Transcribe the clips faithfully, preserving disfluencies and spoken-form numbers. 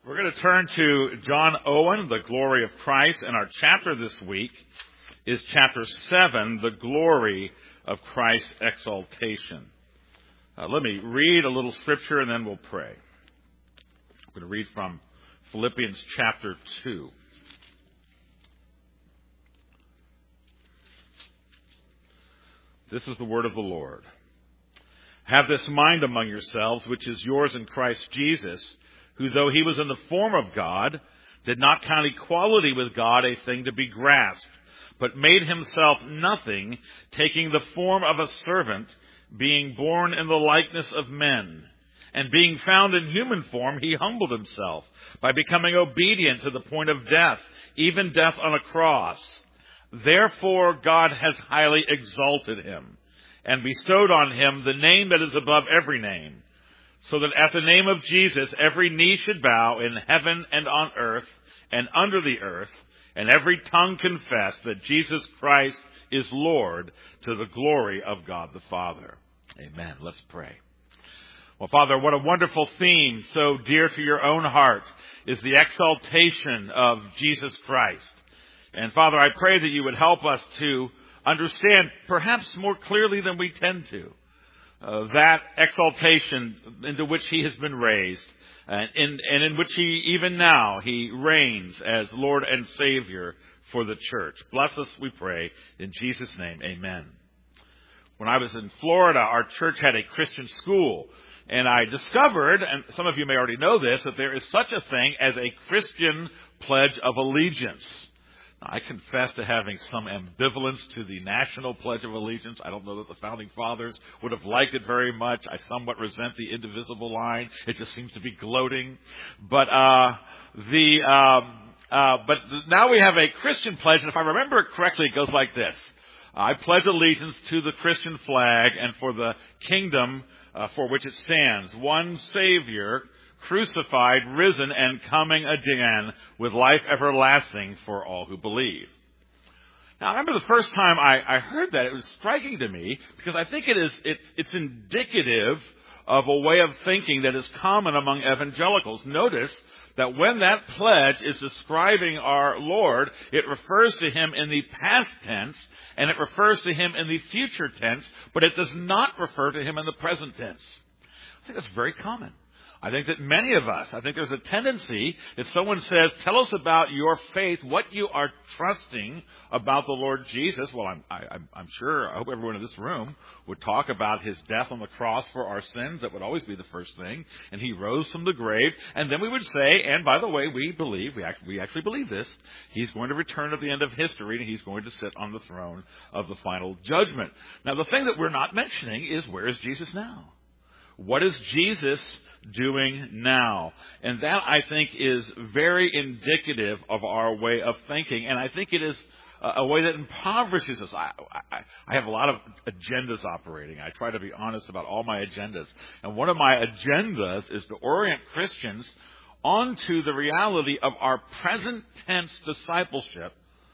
We're going to turn to John Owen, The Glory of Christ, and our chapter this week is chapter seven, The Glory of Christ's Exaltation. Uh, let me read a little scripture and then we'll pray. I'm going to read from Philippians chapter two. This is the word of the Lord. Have this mind among yourselves, which is yours in Christ Jesus, who, though he was in the form of God, did not count equality with God a thing to be grasped, but made himself nothing, taking the form of a servant, being born in the likeness of men. And being found in human form, he humbled himself by becoming obedient to the point of death, even death on a cross. Therefore God has highly exalted him, and bestowed on him the name that is above every name, so that at the name of Jesus every knee should bow in heaven and on earth and under the earth, and every tongue confess that Jesus Christ is Lord, to the glory of God the Father. Amen. Let's pray. Well, Father, what a wonderful theme, so dear to your own heart, is the exaltation of Jesus Christ. And Father, I pray that you would help us to understand perhaps more clearly than we tend to uh, that exaltation into which he has been raised, and in, and in which he, even now, he reigns as Lord and Savior for the church. Bless us, we pray, in Jesus' name, amen. When I was in Florida, our church had a Christian school, and I discovered, and some of you may already know this, that there is such a thing as a Christian Pledge of Allegiance. I confess to having some ambivalence to the National Pledge of Allegiance. I don't know that the Founding Fathers would have liked it very much. I somewhat resent the indivisible line. It just seems to be gloating. But uh the um, uh but now we have a Christian pledge, and if I remember it correctly, it goes like this. I pledge allegiance to the Christian flag and for the kingdom uh, for which it stands, one Savior, crucified, risen, and coming again with life everlasting for all who believe. Now, I remember the first time I, I heard that, it was striking to me because I think it is it's, it's indicative of a way of thinking that is common among evangelicals. Notice that when that pledge is describing our Lord, it refers to him in the past tense and it refers to him in the future tense, but it does not refer to him in the present tense. I think that's very common. I think that many of us, I think there's a tendency, if someone says, tell us about your faith, what you are trusting about the Lord Jesus. Well, I'm, I, I'm sure, I hope everyone in this room would talk about his death on the cross for our sins. That would always be the first thing. And he rose from the grave. And then we would say, and by the way, we believe, we actually, we actually believe this, he's going to return at the end of history and he's going to sit on the throne of the final judgment. Now, the thing that we're not mentioning is, where is Jesus now? What is Jesus doing now? And that, I think, is very indicative of our way of thinking. And I think it is a way that impoverishes us. I, I, I have a lot of agendas operating. I try to be honest about all my agendas. And one of my agendas is to orient Christians onto the reality of our present tense discipleship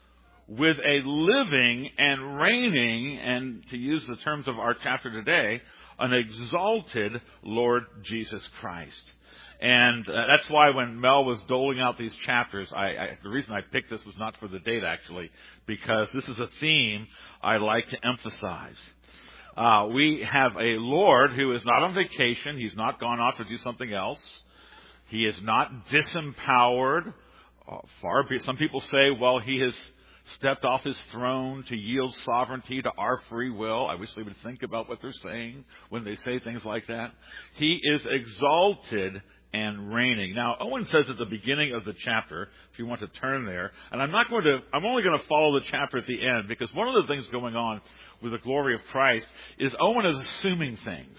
with a living and reigning, and to use the terms of our chapter today, an exalted Lord Jesus Christ. And uh, that's why when Mel was doling out these chapters, I, I, the reason I picked this was not for the date, actually, because this is a theme I like to emphasize. Uh, we have a Lord who is not on vacation. He's not gone off to do something else. He is not disempowered. Uh, far be, some people say, well, he has stepped off his throne to yield sovereignty to our free will. I wish they would think about what they're saying when they say things like that. He is exalted and reigning. Now, Owen says at the beginning of the chapter, if you want to turn there, and I'm not going to, I'm only going to follow the chapter at the end, because one of the things going on with the glory of Christ is Owen is assuming things.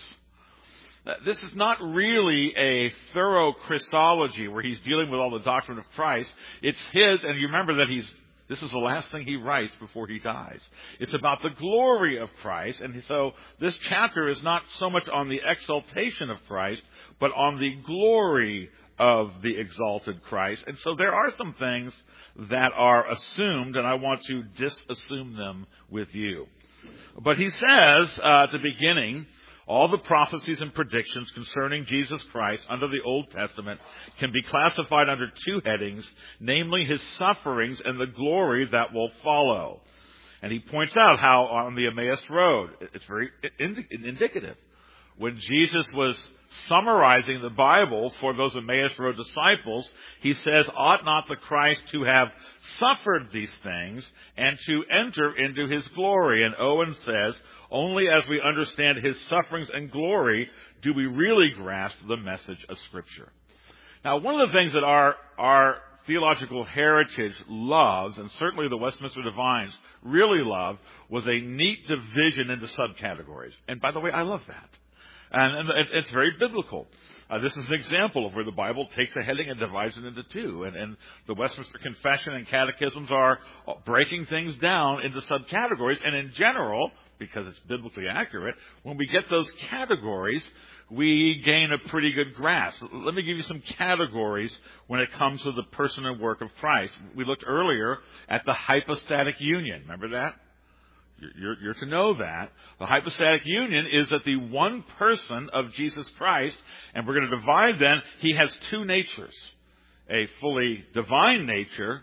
This is not really a thorough Christology where he's dealing with all the doctrine of Christ. It's his, and you remember that he's This is the last thing he writes before he dies. It's about the glory of Christ. And so this chapter is not so much on the exaltation of Christ, but on the glory of the exalted Christ. And so there are some things that are assumed, and I want to disassume them with you. But he says uh, at the beginning, All the prophecies and predictions concerning Jesus Christ under the Old Testament can be classified under two headings, namely his sufferings and the glory that will follow. And he points out how on the Emmaus Road, it's very indicative. When Jesus was summarizing the Bible for those Emmaus Road disciples, he says, ought not the Christ to have suffered these things and to enter into his glory? And Owen says, only as we understand his sufferings and glory do we really grasp the message of Scripture. Now, one of the things that our, our theological heritage loves, and certainly the Westminster Divines really loved, was a neat division into subcategories. And by the way, I love that. And, and it's very biblical. Uh, this is an example of where the Bible takes a heading and divides it into two. And, and the Westminster Confession and Catechisms are breaking things down into subcategories. And in general, because it's biblically accurate, when we get those categories, we gain a pretty good grasp. Let me give you some categories when it comes to the person and work of Christ. We looked earlier at the hypostatic union. Remember that? You're, you're to know that. The hypostatic union is that the one person of Jesus Christ, and we're going to divide then, he has two natures. A fully divine nature,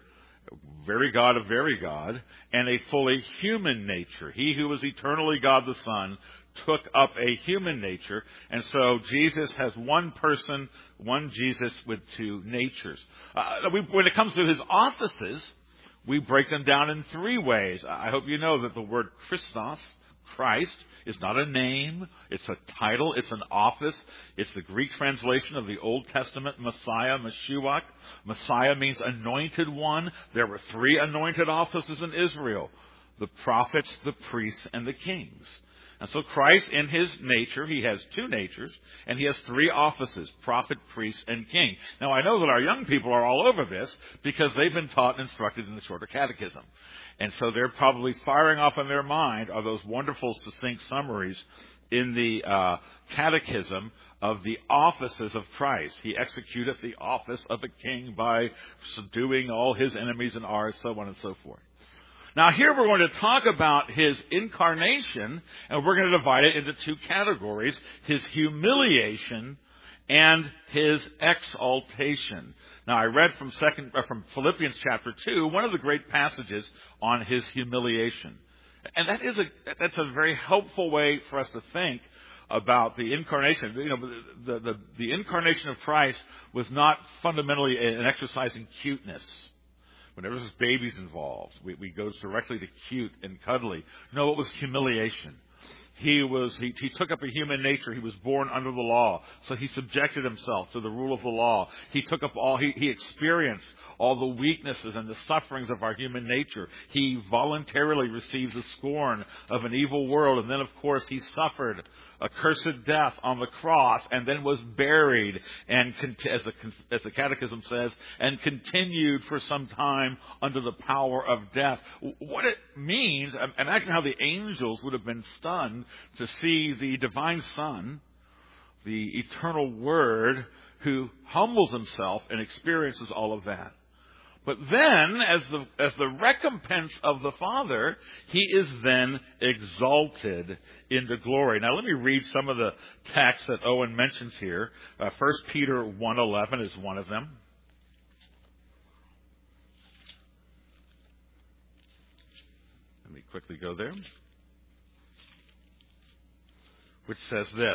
very God of very God, and a fully human nature. He who was eternally God the Son took up a human nature, and so Jesus has one person, one Jesus with two natures. Uh, we, when it comes to his offices, we break them down in three ways. I hope you know that the word Christos, Christ, is not a name. It's a title. It's an office. It's the Greek translation of the Old Testament Messiah, Meshuach. Messiah means anointed one. There were three anointed offices in Israel: the prophets, the priests, and the kings. And so Christ, in his nature, he has two natures, and he has three offices: prophet, priest, and king. Now, I know that our young people are all over this because they've been taught and instructed in the Shorter Catechism. And so they're probably firing off in their mind are those wonderful, succinct summaries in the uh, Catechism of the offices of Christ. He executeth the office of a king by subduing all his enemies and ours, so on and so forth. Now, here we're going to talk about his incarnation, and we're going to divide it into two categories: his humiliation and his exaltation. Now, I read from second uh, from Philippians chapter two, one of the great passages on his humiliation, and that is a that's a very helpful way for us to think about the incarnation. You know, the the, the incarnation of Christ was not fundamentally an exercise in cuteness. Whenever there's babies involved, we, we go directly to cute and cuddly. No, it was humiliation. He was he, he took up a human nature. He was born under the law, so he subjected himself to the rule of the law. He took up all he, he experienced all the weaknesses and the sufferings of our human nature. He voluntarily received the scorn of an evil world, and then, of course, he suffered a cursed death on the cross, and then was buried, and as the, as the Catechism says, and continued for some time under the power of death. What it means, imagine how the angels would have been stunned to see the divine Son, the eternal Word, who humbles himself and experiences all of that. But then, as the as the recompense of the Father, he is then exalted into glory. Now, let me read some of the texts that Owen mentions here. Uh, First Peter one eleven is one of them. Let me quickly go there. Which says this: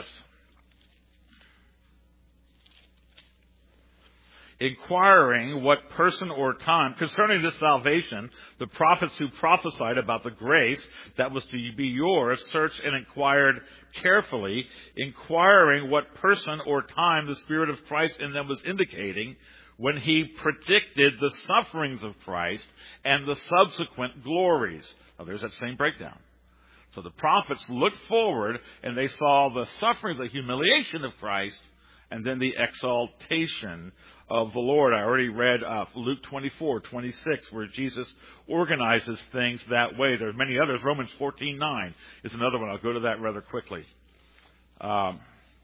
inquiring what person or time concerning this salvation, the prophets who prophesied about the grace that was to be yours searched and inquired carefully, inquiring what person or time the Spirit of Christ in them was indicating when he predicted the sufferings of Christ and the subsequent glories. Now, there's that same breakdown. So the prophets looked forward and they saw the suffering, the humiliation of Christ, and then the exaltation of the Lord. I already read uh, Luke twenty-four, twenty-six, where Jesus organizes things that way. There are many others. Romans fourteen nine is another one. I'll go to that rather quickly. Um,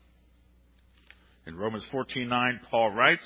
in Romans fourteen nine, Paul writes,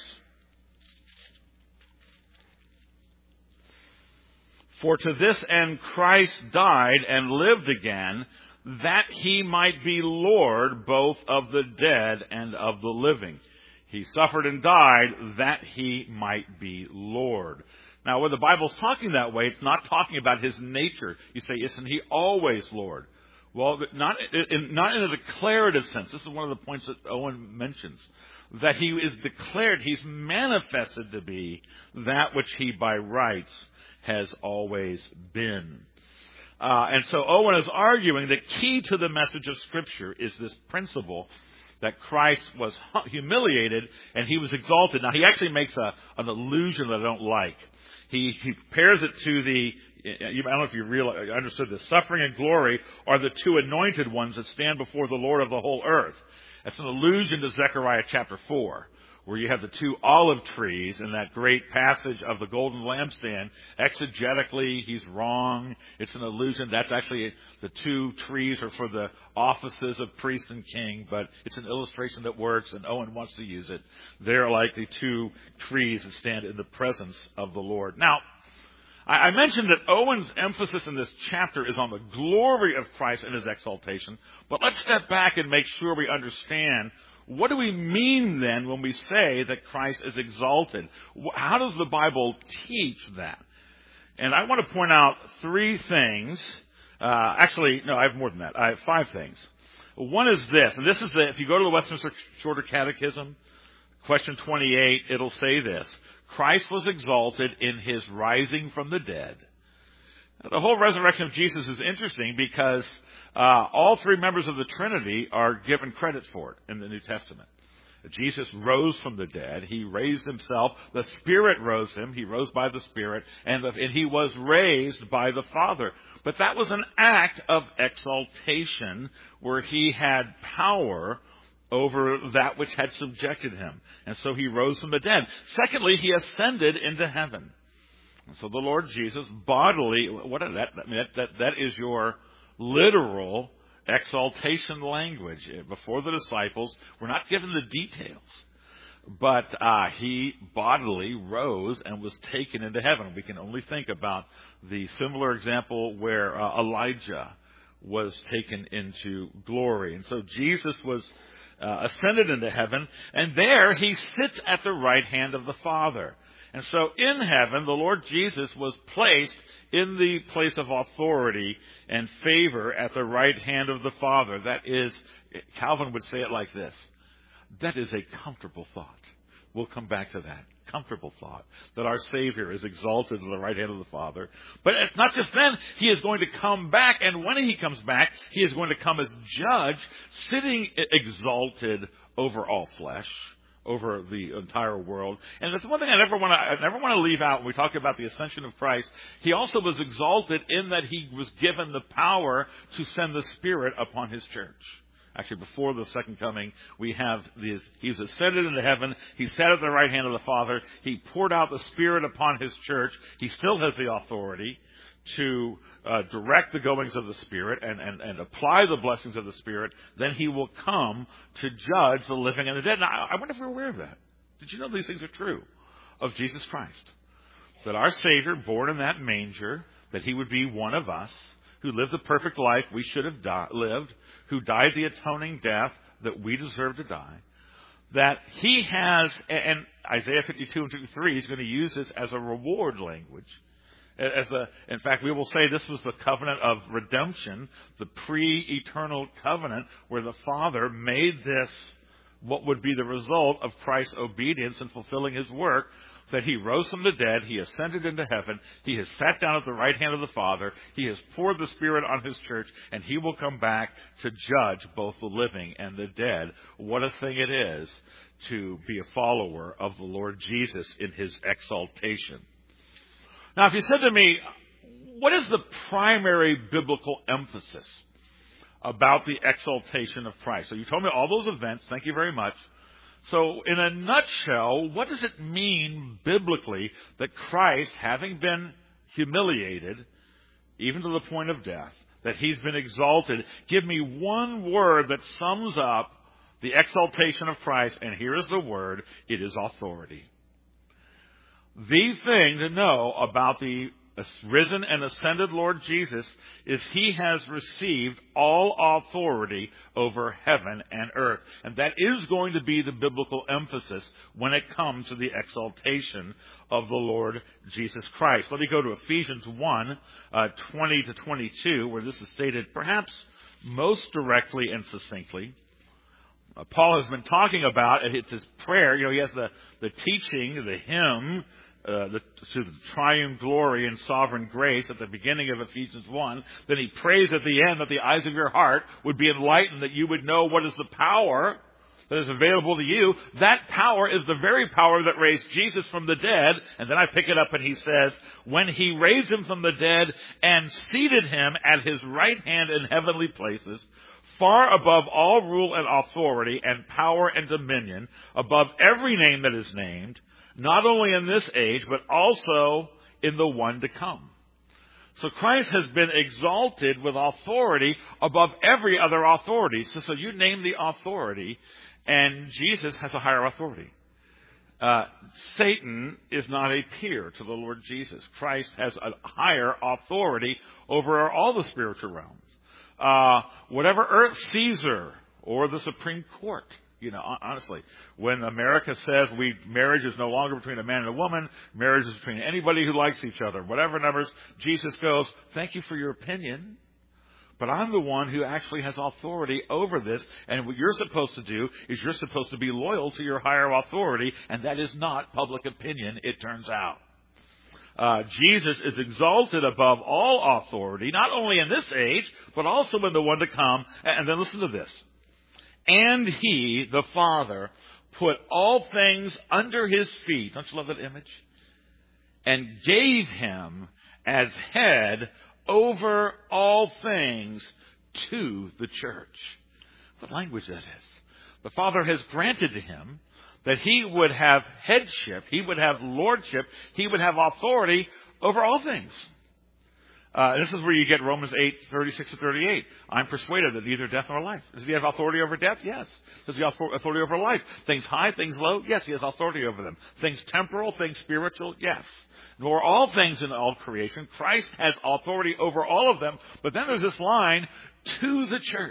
"For to this end Christ died and lived again, that he might be Lord both of the dead and of the living. He suffered and died that he might be Lord. Now, when the Bible's talking that way, it's not talking about his nature. You say, isn't he always Lord? Well, not in, not in a declarative sense. This is one of the points that Owen mentions. That he is declared, he's manifested to be that which he by rights has always been. Uh, and so Owen is arguing the key to the message of Scripture is this principle that Christ was humiliated and he was exalted. Now, he actually makes a, an allusion that I don't like. He, he compares it to the, I don't know if you realize, understood this, suffering and glory are the two anointed ones that stand before the Lord of the whole earth. That's an allusion to Zechariah chapter four, where you have the two olive trees in that great passage of the golden lampstand. Exegetically, he's wrong. It's an allusion. That's actually, the two trees are for the offices of priest and king, but it's an illustration that works, and Owen wants to use it. They're like the two trees that stand in the presence of the Lord. Now, I mentioned that Owen's emphasis in this chapter is on the glory of Christ and his exaltation, but let's step back and make sure we understand, what do we mean then when we say that Christ is exalted? How does the Bible teach that? And I want to point out three things. Uh, actually, no, I have more than that. I have five things. One is this, and this is the, if you go to the Westminster Shorter Catechism, question twenty-eight, it'll say this: Christ was exalted in his rising from the dead. Now, the whole resurrection of Jesus is interesting because uh, all three members of the Trinity are given credit for it in the New Testament. Jesus rose from the dead. He raised himself. The Spirit rose him. He rose by the Spirit. And, the, and he was raised by the Father. But that was an act of exaltation where he had power over that which had subjected him. And so he rose from the dead. Secondly, he ascended into heaven. And so the Lord Jesus bodily, what is that? I mean, that, that, that is your literal exaltation language. Before the disciples, we're not given the details. But uh, he bodily rose and was taken into heaven. We can only think about the similar example where uh, Elijah was taken into glory. And so Jesus was Uh, ascended into heaven, and there he sits at the right hand of the Father. And so in heaven, the Lord Jesus was placed in the place of authority and favor at the right hand of the Father. That is, Calvin would say it like this: that is a comfortable thought. We'll come back to that. Comfortable thought that our Savior is exalted to the right hand of the Father. But it's not just then. He is going to come back, and when he comes back, he is going to come as judge, sitting exalted over all flesh, over the entire world. And that's one thing I never want to, I never want to leave out when we talk about the ascension of Christ. He also was exalted in that he was given the power to send the Spirit upon his church. Actually, before the second coming, we have this, he's ascended into heaven. He sat at the right hand of the Father. He poured out the Spirit upon his church. He still has the authority to uh, direct the goings of the Spirit and, and, and apply the blessings of the Spirit. Then he will come to judge the living and the dead. Now, I wonder if you're aware of that. Did you know these things are true of Jesus Christ? That our Savior, born in that manger, that he would be one of us, who lived the perfect life we should have di- lived, who died the atoning death that we deserve to die, that he has, and Isaiah fifty-two and fifty-three, he's going to use this as a reward language. As a, in fact, we will say this was the covenant of redemption, the pre-eternal covenant where the Father made this what would be the result of Christ's obedience in fulfilling his work, that he rose from the dead, he ascended into heaven, he has sat down at the right hand of the Father, he has poured the Spirit on his church, and he will come back to judge both the living and the dead. What a thing it is to be a follower of the Lord Jesus in his exaltation. Now, if you said to me, what is the primary biblical emphasis about the exaltation of Christ? So you told me all those events. Thank you very much. So in a nutshell, what does it mean biblically that Christ, having been humiliated, even to the point of death, that he's been exalted? Give me one word that sums up the exaltation of Christ, and here is the word: it is authority. The thing to know about the risen and ascended Lord Jesus is he has received all authority over heaven and earth. And that is going to be the biblical emphasis when it comes to the exaltation of the Lord Jesus Christ. Let me go to Ephesians one, uh, twenty to twenty-two, where this is stated perhaps most directly and succinctly. Uh, Paul has been talking about, it's his prayer, you know, he has the, the teaching, the hymn, Uh, the, to the triune glory and sovereign grace at the beginning of Ephesians one. Then he prays at the end that the eyes of your heart would be enlightened, that you would know what is the power that is available to you. That power is the very power that raised Jesus from the dead. And then I pick it up and he says, when he raised him from the dead and seated him at his right hand in heavenly places, far above all rule and authority and power and dominion, above every name that is named, not only in this age, but also in the one to come. So Christ has been exalted with authority above every other authority. So, so you name the authority, and Jesus has a higher authority. Uh, Satan is not a peer to the Lord Jesus. Christ has a higher authority over all the spiritual realms. Uh, whatever earth, Caesar or the Supreme Court. You know, honestly, when America says we marriage is no longer between a man and a woman, marriage is between anybody who likes each other, whatever numbers, Jesus goes, thank you for your opinion, but I'm the one who actually has authority over this, and what you're supposed to do is you're supposed to be loyal to your higher authority, and that is not public opinion, it turns out. Uh, Jesus is exalted above all authority, not only in this age, but also in the one to come. And then listen to this. And he, the Father, put all things under his feet. Don't you love that image? And gave him as head over all things to the church. What language that is. The Father has granted to him that he would have headship, he would have lordship, he would have authority over all things. Uh, this is where you get Romans eight, thirty-six to thirty-eight. I'm persuaded that neither death nor life. Does he have authority over death? Yes. Does he have authority over life? Things high, things low? Yes, he has authority over them. Things temporal, things spiritual? Yes. Nor all things in all creation. Christ has authority over all of them. But then there's this line, to the church.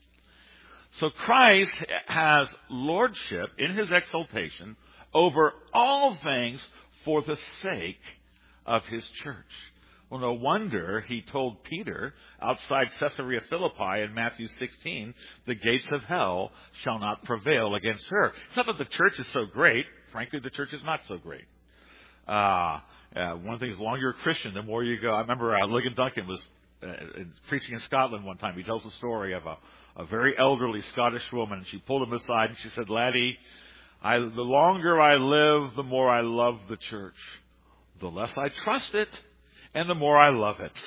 So Christ has lordship in his exaltation over all things for the sake of his church. Well, no wonder he told Peter outside Caesarea Philippi in Matthew sixteen, the gates of hell shall not prevail against her. It's not that the church is so great. Frankly, the church is not so great. Uh, uh, one thing is, the longer you're a Christian, the more you go. I remember uh, Ligon Duncan was uh, preaching in Scotland one time. He tells the story of a, a very elderly Scottish woman. And she pulled him aside and she said, laddie, I, the longer I live, the more I love the church. The less I trust it, and the more I love it.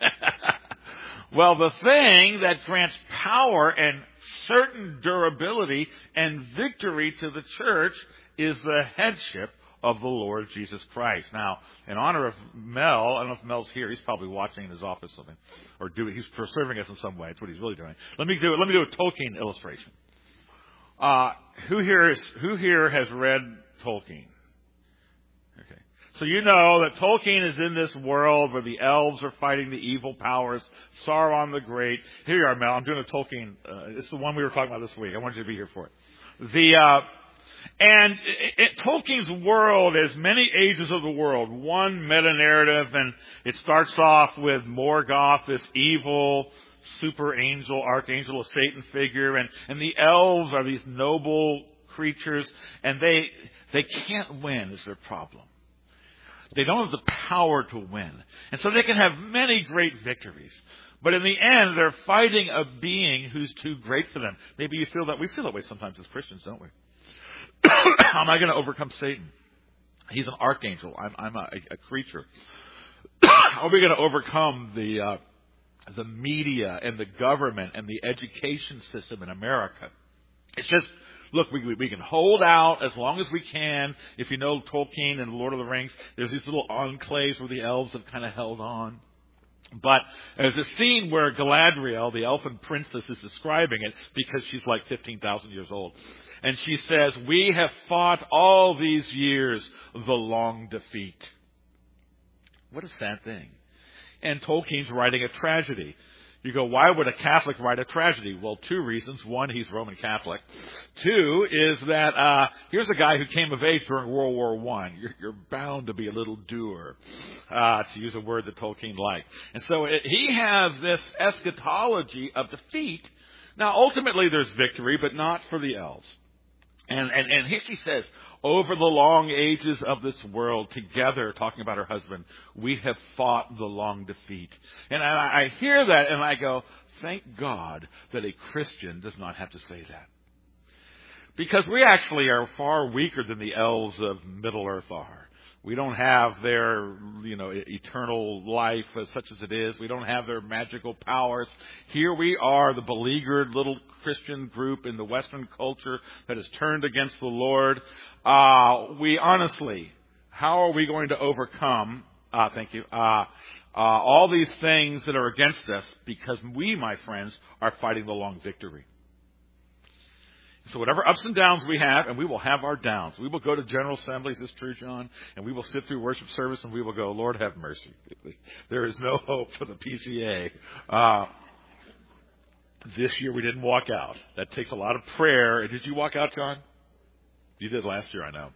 Well, the thing that grants power and certain durability and victory to the church is the headship of the Lord Jesus Christ. Now, in honor of Mel, I don't know if Mel's here. He's probably watching in his office something, or doing. He's serving us in some way. That's what he's really doing. Let me do. Let me do a Tolkien illustration. Uh, who here is who here has read Tolkien? Okay. So you know that Tolkien is in this world where the elves are fighting the evil powers, Sauron the Great. Here you are, Mel. I'm doing a Tolkien. Uh, it's the one we were talking about this week. I want you to be here for it. The uh, and it, it, Tolkien's world is many ages of the world. One meta-narrative, and it starts off with Morgoth, this evil super angel, archangel of Satan figure, and, and the elves are these noble creatures, and they they can't win is their problem. They don't have the power to win. And so they can have many great victories. But in the end, they're fighting a being who's too great for them. Maybe you feel that. We feel that way sometimes as Christians, don't we? How am I going to overcome Satan? He's an archangel. I'm, I'm a, a creature. How are we going to overcome the uh, the media and the government and the education system in America? It's just, look, we, we can hold out as long as we can. If you know Tolkien and Lord of the Rings, there's these little enclaves where the elves have kind of held on. But there's a scene where Galadriel, the elfin princess, is describing it because she's like fifteen thousand years old. And she says, we have fought all these years the long defeat. What a sad thing. And Tolkien's writing a tragedy. You go, why would a Catholic write a tragedy? Well, two reasons. One, he's Roman Catholic. Two is that uh here's a guy who came of age during World War One. You're, you're bound to be a little doer, uh, to use a word that Tolkien liked. And so it, he has this eschatology of defeat. Now, ultimately, there's victory, but not for the elves. And, and, and here she says, over the long ages of this world, together, talking about her husband, we have fought the long defeat. And I, I hear that and I go, thank God that a Christian does not have to say that. Because we actually are far weaker than the elves of Middle-earth are. We don't have their, you know, eternal life as such as it is. We don't have their magical powers. Here we are, the beleaguered little Christian group in the Western culture that has turned against the Lord. Uh, we honestly, how are we going to overcome, uh, thank you, uh, uh, all these things that are against us? Because we, my friends, are fighting the long victory. So whatever ups and downs we have, and we will have our downs. We will go to General Assemblies, is this true, John? And we will sit through worship service and we will go, Lord, have mercy. There is no hope for the P C A. Uh, this year we didn't walk out. That takes a lot of prayer. Did you walk out, John? You did last year, I know.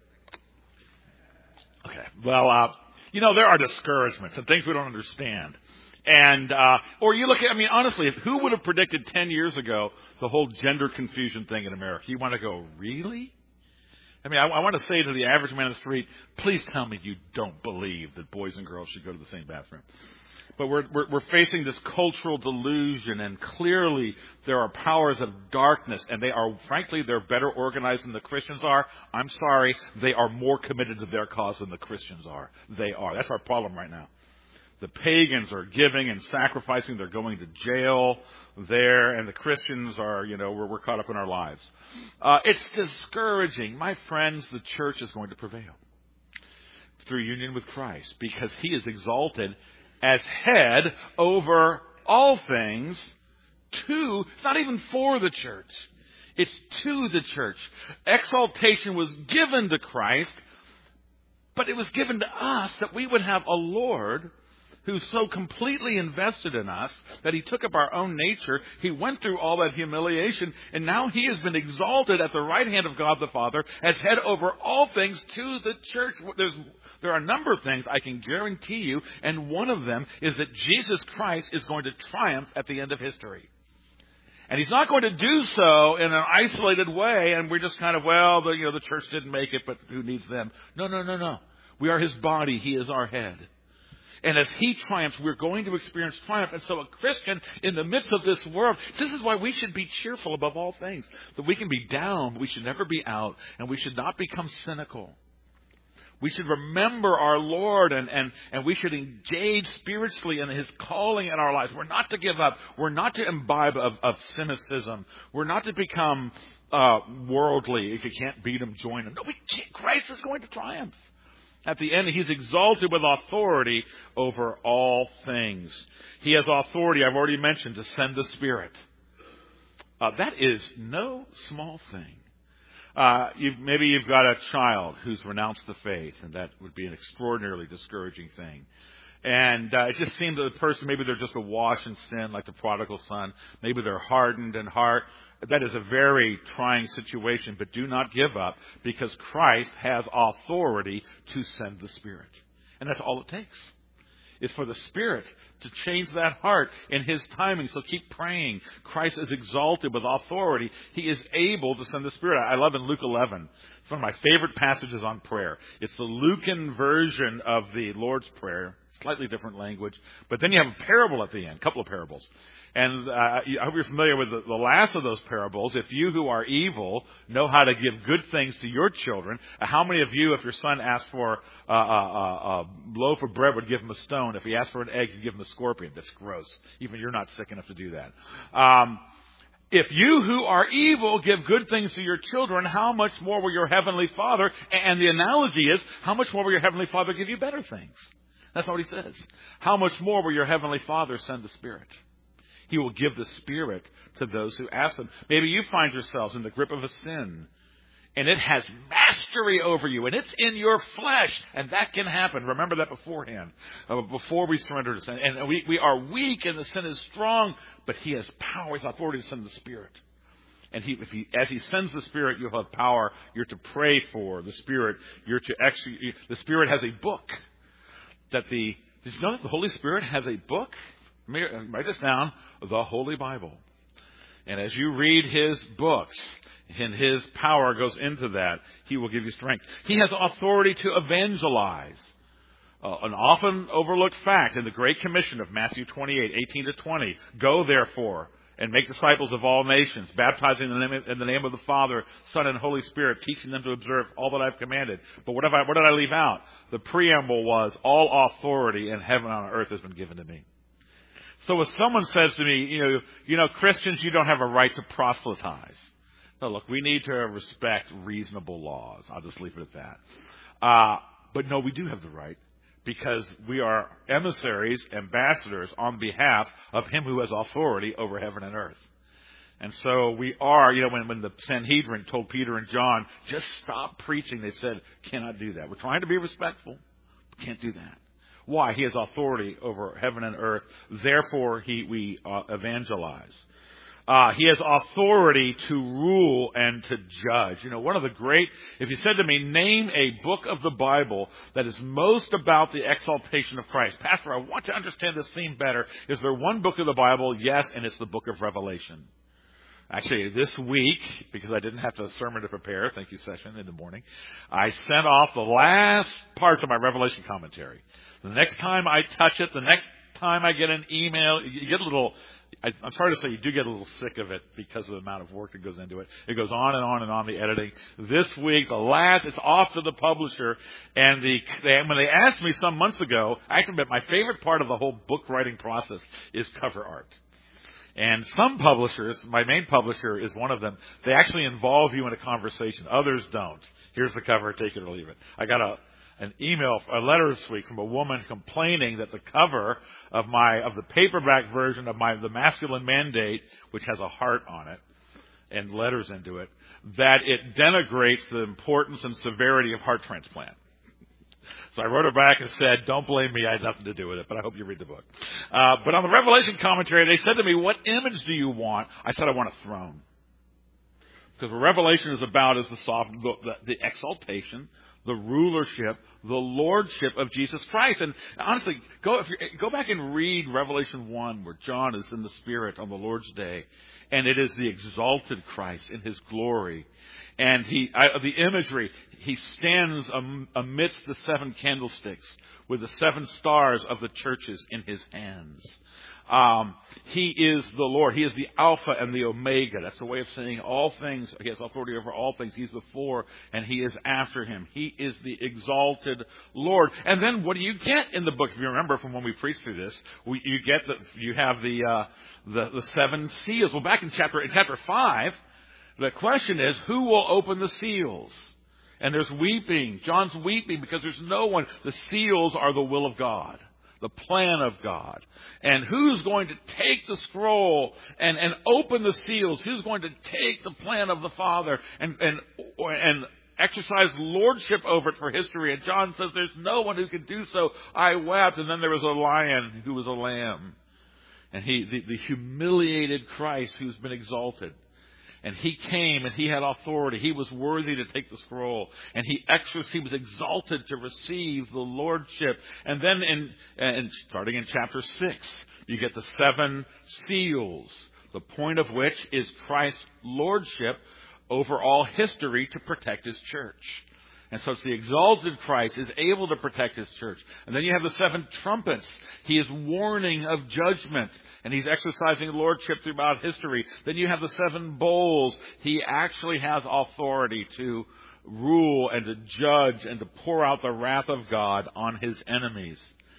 Okay. Well, uh, you know, there are discouragements and things we don't understand. And, uh, or you look at, I mean, honestly, who would have predicted ten years ago the whole gender confusion thing in America? You want to go, really? I mean, I, I want to say to the average man on the street, please tell me you don't believe that boys and girls should go to the same bathroom. But we're, we're, we're facing this cultural delusion, and clearly there are powers of darkness, and they are, frankly, they're better organized than the Christians are. I'm sorry, they are more committed to their cause than the Christians are. They are. That's our problem right now. The pagans are giving and sacrificing. They're going to jail there. And the Christians are, you know, we're, we're caught up in our lives. Uh, it's discouraging. My friends, the church is going to prevail through union with Christ because he is exalted as head over all things to, it's not even for the church. It's to the church. Exaltation was given to Christ, but it was given to us that we would have a Lord who's so completely invested in us that he took up our own nature. He went through all that humiliation, and now he has been exalted at the right hand of God the Father as head over all things to the church. There's, there are a number of things I can guarantee you, and one of them is that Jesus Christ is going to triumph at the end of history. And he's not going to do so in an isolated way, and we're just kind of, well, the, you know, the church didn't make it, but who needs them? No, no, no, no. We are his body. He is our head. And as he triumphs, we're going to experience triumph. And so a Christian in the midst of this world, this is why we should be cheerful above all things. That we can be down, but we should never be out. And we should not become cynical. We should remember our Lord, and, and, and we should engage spiritually in his calling in our lives. We're not to give up. We're not to imbibe of, of cynicism. We're not to become uh, worldly. If you can't beat him, join him. No, we can't. Christ is going to triumph. At the end, he's exalted with authority over all things. He has authority, I've already mentioned, to send the Spirit. Uh, that is no small thing. Uh, you've, maybe you've got a child who's renounced the faith, and that would be an extraordinarily discouraging thing. And uh, it just seems that the person, maybe they're just awash in sin like the prodigal son. Maybe they're hardened in heart. That is a very trying situation, but do not give up because Christ has authority to send the Spirit. And that's all it takes. It's for the Spirit to change that heart in his timing. So keep praying. Christ is exalted with authority. He is able to send the Spirit. I love in Luke eleven. It's one of my favorite passages on prayer. It's the Lucan version of the Lord's Prayer. Slightly different language. But then you have a parable at the end, a couple of parables. And uh, I hope you're familiar with the, the last of those parables. If you who are evil know how to give good things to your children, how many of you, if your son asked for uh, a, a, a loaf of bread, would give him a stone? If he asked for an egg, you'd give him a scorpion. That's gross. Even you're not sick enough to do that. Um, if you who are evil give good things to your children, how much more will your heavenly Father, and the analogy is, how much more will your heavenly Father give you better things? That's what he says. How much more will your heavenly Father send the Spirit? He will give the Spirit to those who ask him. Maybe you find yourselves in the grip of a sin, And it has mastery over you, and it's in your flesh, and that can happen. Remember that beforehand, uh, before we surrender to sin. And we, we are weak, and the sin is strong, but He has power, His authority to send the Spirit. And he, if he, as He sends the Spirit, you'll have power. You're to pray for the Spirit. You're to actually, the Spirit has a book that the, did you know that the Holy Spirit has a book? Write this down, the Holy Bible. And as you read His books, and His power goes into that, He will give you strength. He has authority to evangelize. Uh, an often overlooked fact in the Great Commission of Matthew twenty-eight, eighteen to twenty. Go therefore and make disciples of all nations, baptizing in the name of, in the name of the Father, Son, and Holy Spirit, teaching them to observe all that I've commanded. But what, have I, what did I leave out? The preamble was, all authority in heaven and on earth has been given to me. So if someone says to me, you know, you know, Christians, you don't have a right to proselytize. No, look, we need to respect reasonable laws. I'll just leave it at that. Uh, but no, we do have the right, because we are emissaries, ambassadors on behalf of Him who has authority over heaven and earth. And so we are, you know, when, when the Sanhedrin told Peter and John, just stop preaching, they said, cannot do that. We're trying to be respectful, but can't do that. Why? He has authority over heaven and earth. Therefore, he, we uh, evangelize. Uh, he has authority to rule and to judge. You know, one of the great, if you said to me, name a book of the Bible that is most about the exaltation of Christ. Pastor, I want to understand this theme better. Is there one book of the Bible? Yes, and it's the book of Revelation. Actually, this week, because I didn't have a sermon to prepare, thank you, session in the morning, I sent off the last parts of my Revelation commentary. The next time I touch it, the next time I get an email, you get a little... I, I'm sorry to say you do get a little sick of it because of the amount of work that goes into it. It goes on and on and on, the editing. This week, the last, it's off to the publisher. And the they, when they asked me some months ago, I actually, my favorite part of the whole book writing process is cover art. And some publishers, my main publisher is one of them, they actually involve you in a conversation. Others don't. Here's the cover, take it or leave it. I got a an email, a letter this week from a woman complaining that the cover of my, of the paperback version of my, the Masculine Mandate, which has a heart on it and letters into it, that it denigrates the importance and severity of heart transplant. So I wrote her back and said, don't blame me, I had nothing to do with it, but I hope you read the book. Uh, but on the Revelation commentary, they said to me, what image do you want? I said, I want a throne. Because what Revelation is about is the, soft, the, the exaltation, the rulership, the lordship of Jesus Christ. And honestly, go if you go back and read Revelation one, where John is in the Spirit on the Lord's day, and it is the exalted Christ in His glory. And he, I, the imagery, He stands am, amidst the seven candlesticks with the seven stars of the churches in His hands. Um, he is the Lord. He is the Alpha and the Omega. That's the way of saying all things. He has authority over all things. He's before and He is after Him. He is the exalted Lord. And then what do you get in the book? If you remember from when we preached through this, we, you get that you have the, uh, the the seven seals. Well, back in chapter in chapter five, the question is, who will open the seals? And there's weeping. John's weeping because there's no one. The seals are the will of God, the plan of God. And who's going to take the scroll and, and open the seals? Who's going to take the plan of the Father and, and, and exercise lordship over it for history? And John says, there's no one who can do so. I wept. And then there was a lion who was a lamb. And he, the, the humiliated Christ who's been exalted. And He came and He had authority. He was worthy to take the scroll. And He exercised, He was exalted to receive the lordship. And then in, and starting in chapter six, you get the seven seals, the point of which is Christ's lordship over all history to protect His church. And so it's the exalted Christ is able to protect His church. And then you have the seven trumpets. He is warning of judgment. And He's exercising lordship throughout history. Then you have the seven bowls. He actually has authority to rule and to judge and to pour out the wrath of God on His enemies.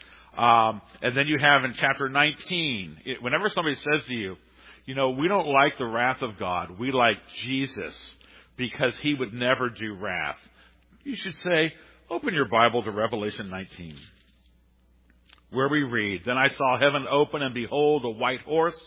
Um, and then you have in chapter nineteen, it, whenever somebody says to you, you know, we don't like the wrath of God. We like Jesus because He would never do wrath. You should say, open your Bible to Revelation nineteen, where we read, then I saw heaven open, and behold, a white horse.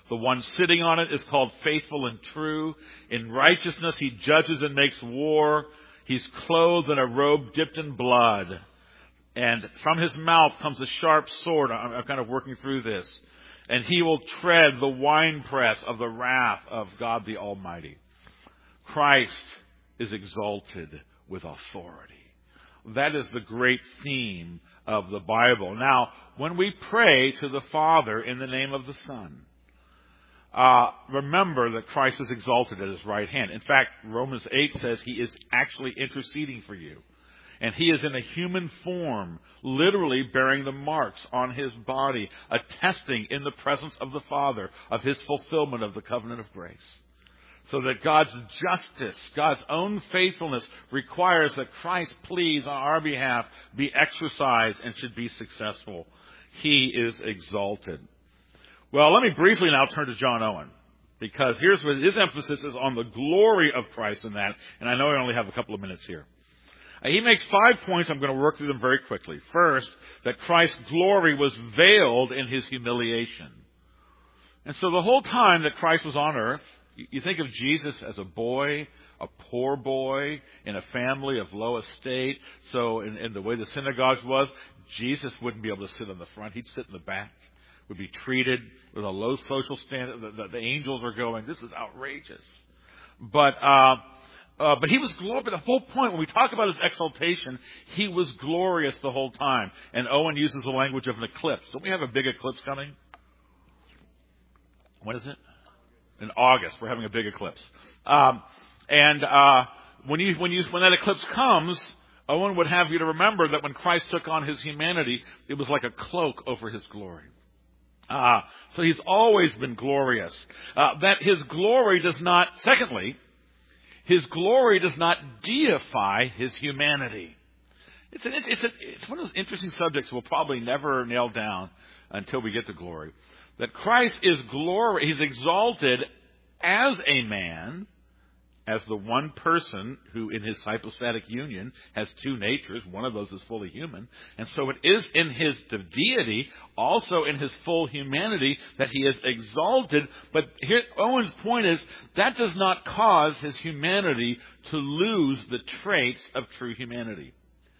The one sitting on it is called Faithful and True. In righteousness he judges and makes war. He's clothed in a robe dipped in blood. And from his mouth comes a sharp sword. I'm, I'm kind of working through this. And he will tread the winepress of the wrath of God the Almighty. Christ is exalted with authority. That is the great theme of the Bible. Now, when we pray to the Father in the name of the Son, uh, remember that Christ is exalted at his right hand. In fact, Romans eight says he is actually interceding for you. And he is in a human form, literally bearing the marks on his body, attesting in the presence of the Father of his fulfillment of the covenant of grace. So that God's justice, God's own faithfulness requires that Christ's pleas on our behalf be exercised and should be successful. He is exalted. Well, let me briefly now turn to John Owen, because here's what his emphasis is on the glory of Christ in that, and I know I only have a couple of minutes here. He makes five points. I'm going to work through them very quickly. First, that Christ's glory was veiled in his humiliation. And so the whole time that Christ was on earth, you think of Jesus as a boy, a poor boy, in a family of low estate. So in, in the way the synagogues was, Jesus wouldn't be able to sit in the front. He'd sit in the back, would be treated with a low social standard. The, the, the angels are going, this is outrageous. But... uh Uh, but he was glorious. The whole point, when we talk about his exaltation, he was glorious the whole time. And Owen uses the language of an eclipse. Don't we have a big eclipse coming? When is it? In August. We're having a big eclipse. Um, and uh, when you when you when that eclipse comes, Owen would have you to remember that when Christ took on his humanity, it was like a cloak over his glory. Uh, so he's always been glorious. Uh, that his glory does not. Secondly, his glory does not deify his humanity. It's, an, it's, a, it's one of those interesting subjects we'll probably never nail down until we get to glory. That Christ is glory, he's exalted as a man, as the one person who in his hypostatic union has two natures. One of those is fully human. And so it is in his deity, also in his full humanity, that he is exalted. But here, Owen's point is, that does not cause his humanity to lose the traits of true humanity.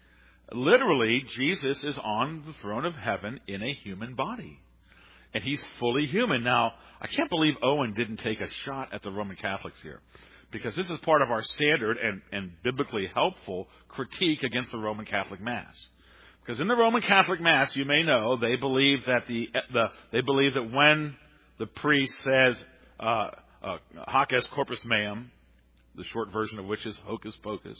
Literally, Jesus is on the throne of heaven in a human body. And he's fully human. Now, I can't believe Owen didn't take a shot at the Roman Catholics here, because this is part of our standard and, and biblically helpful critique against the Roman Catholic Mass. Because in the Roman Catholic Mass, you may know, they believe that the, the they believe that when the priest says uh, uh, "Hoc est corpus meum," the short version of which is hocus pocus,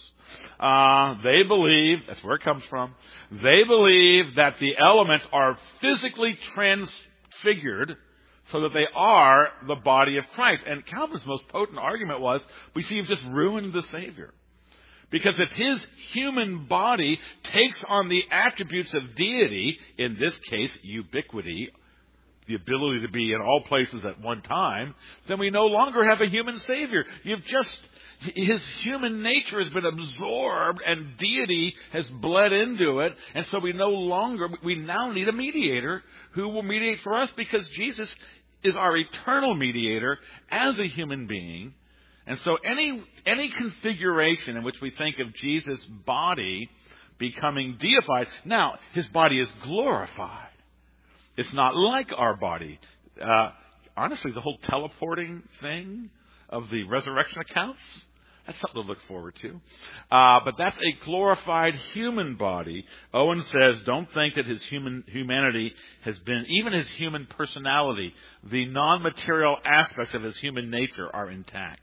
uh, they believe, that's where it comes from, they believe that the elements are physically transfigured so that they are the body of Christ. And Calvin's most potent argument was, we see, you've just ruined the Savior. Because if his human body takes on the attributes of deity, in this case, ubiquity, the ability to be in all places at one time, then we no longer have a human Savior. You've just, his human nature has been absorbed and deity has bled into it. And so we no longer, we now need a mediator who will mediate for us, because Jesus is our eternal mediator as a human being. And so any, any configuration in which we think of Jesus' body becoming deified, now his body is glorified. It's not like our body. Uh, honestly, the whole teleporting thing of the resurrection accounts, that's something to look forward to. Uh, but that's a glorified human body. Owen says, don't think that his human humanity has been, even his human personality, the non-material aspects of his human nature are intact.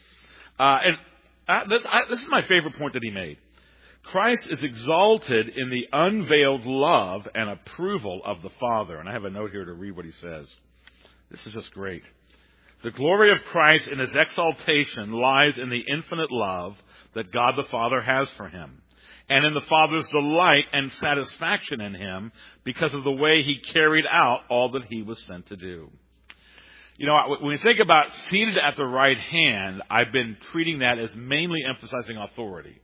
Uh, and uh, this, I, this is my favorite point that he made. Christ is exalted in the unveiled love and approval of the Father. And I have a note here to read what he says. This is just great. The glory of Christ in his exaltation lies in the infinite love that God the Father has for him, and in the Father's delight and satisfaction in him because of the way he carried out all that he was sent to do. You know, when we think about seated at the right hand, I've been treating that as mainly emphasizing authority.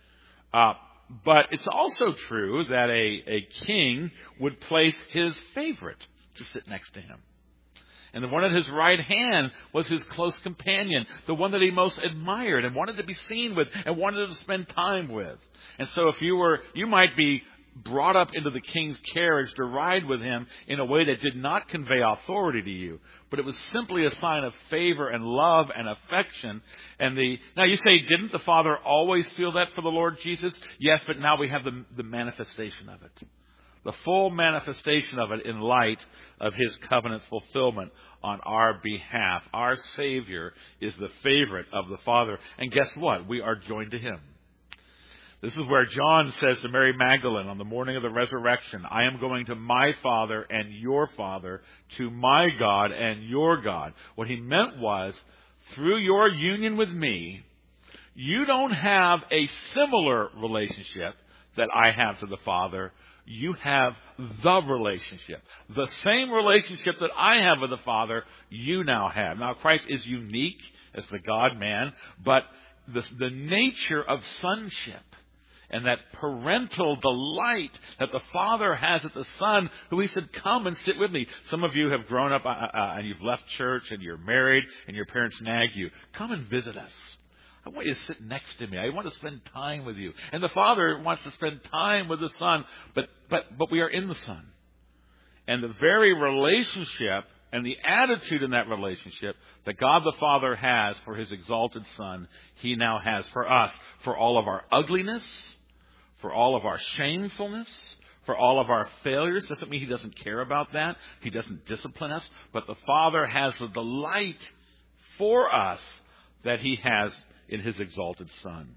Uh, but it's also true that a, a king would place his favorite to sit next to him. And the one at his right hand was his close companion, the one that he most admired and wanted to be seen with and wanted to spend time with. And so if you were, you might be brought up into the king's carriage to ride with him in a way that did not convey authority to you, but it was simply a sign of favor and love and affection. And the now you say, didn't the Father always feel that for the Lord Jesus? Yes, but now we have the, the manifestation of it. The full manifestation of it in light of his covenant fulfillment on our behalf. Our Savior is the favorite of the Father. And guess what? We are joined to him. This is where John says to Mary Magdalene on the morning of the resurrection, I am going to my Father and your Father, to my God and your God. What he meant was, through your union with me, you don't have a similar relationship that I have to the Father. You have the relationship. The same relationship that I have with the Father, you now have. Now, Christ is unique as the God-man, but the, the nature of sonship and that parental delight that the Father has at the Son, who he said, come and sit with me. Some of you have grown up uh, uh, and you've left church and you're married and your parents nag you. Come and visit us. I want you to sit next to me. I want to spend time with you. And the Father wants to spend time with the Son, but but but we are in the Son. And the very relationship and the attitude in that relationship that God the Father has for his exalted Son, he now has for us, for all of our ugliness, for all of our shamefulness, for all of our failures. Doesn't mean he doesn't care about that. He doesn't discipline us. But the Father has the delight for us that he has in his exalted Son.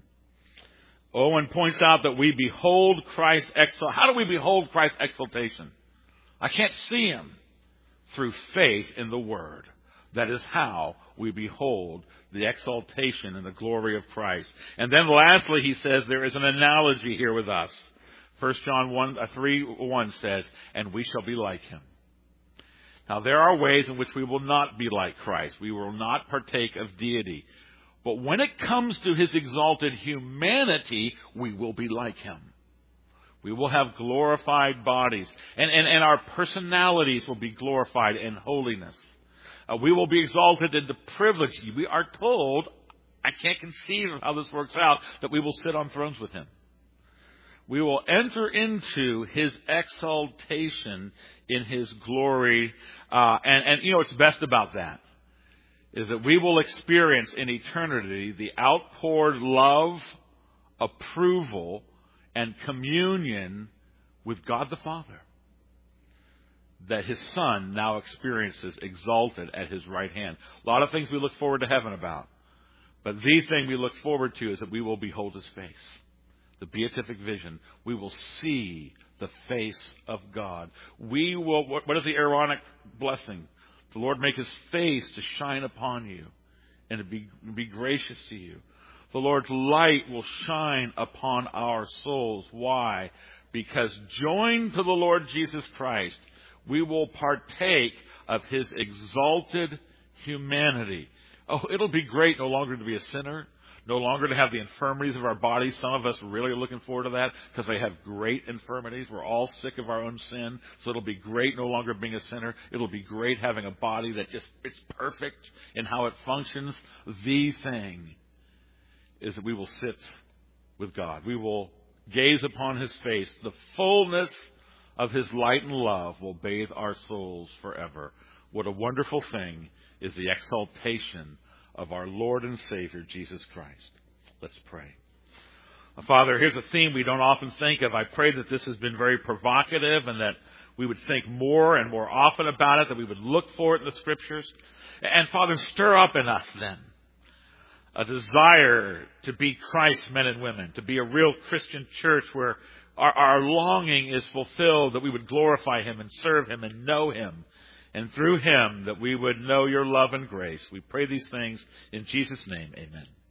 Owen points out that we behold Christ's exaltation. How do we behold Christ's exaltation? I can't see him. Through faith in the Word. That is how we behold the exaltation and the glory of Christ. And then lastly, he says there is an analogy here with us. First John one, three one says, and we shall be like him. Now there are ways in which we will not be like Christ. We will not partake of deity. But when it comes to his exalted humanity, we will be like him. We will have glorified bodies. And, and, and our personalities will be glorified in holiness. Uh, we will be exalted into privilege. We are told, I can't conceive of how this works out, that we will sit on thrones with him. We will enter into his exaltation in his glory. Uh, and, and, you know, what's best about that is that we will experience in eternity the outpoured love, approval, and communion with God the Father that his Son now experiences exalted at his right hand. A lot of things we look forward to heaven about. But the thing we look forward to is that we will behold his face. The beatific vision. We will see the face of God. We will, what, what is the Aaronic blessing? The Lord make his face to shine upon you and to be, be gracious to you. The Lord's light will shine upon our souls. Why? Because joined to the Lord Jesus Christ, we will partake of his exalted humanity. Oh, it'll be great no longer to be a sinner, no longer to have the infirmities of our bodies. Some of us really are looking forward to that because they have great infirmities. We're all sick of our own sin. So it'll be great no longer being a sinner. It'll be great having a body that just, it's perfect in how it functions. The thing is that we will sit with God. We will gaze upon his face. The fullness of his light and love will bathe our souls forever. What a wonderful thing is the exaltation of our Lord and Savior, Jesus Christ. Let's pray. Father, here's a theme we don't often think of. I pray that this has been very provocative and that we would think more and more often about it, that we would look for it in the Scriptures. And Father, stir up in us then a desire to be Christ's men and women, to be a real Christian church where our, our longing is fulfilled, that we would glorify him and serve him and know him. And through him, that we would know your love and grace. We pray these things in Jesus' name. Amen.